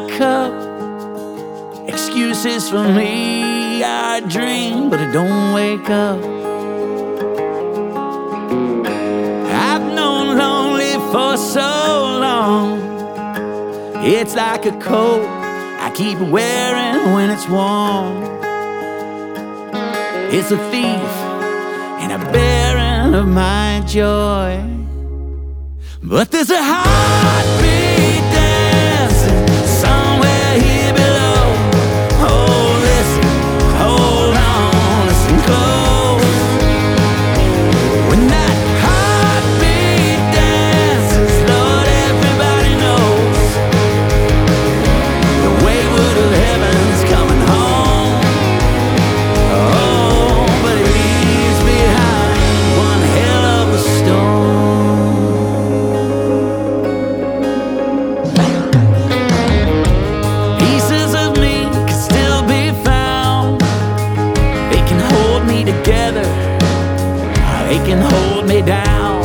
cup. Excuses for me, I dream, but I don't wake up. I've known lonely for so long. It's like a coat I keep wearing when it's warm. It's a thief and a bearing of my joy. But there's a heartbeat dancing somewhere here below. Oh, listen, hold on, listen close. When that heartbeat dances, Lord, everybody knows the wayward of heaven's coming home. Oh, but it leaves behind one hell of a storm. Together, they can hold me down.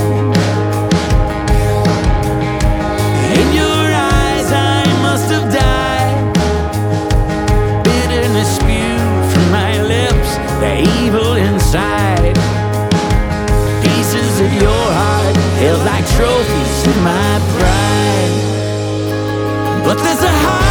In your eyes I must have died. Bitterness spewed from my lips, the evil inside. Pieces of your heart held like trophies of my pride. But there's a heart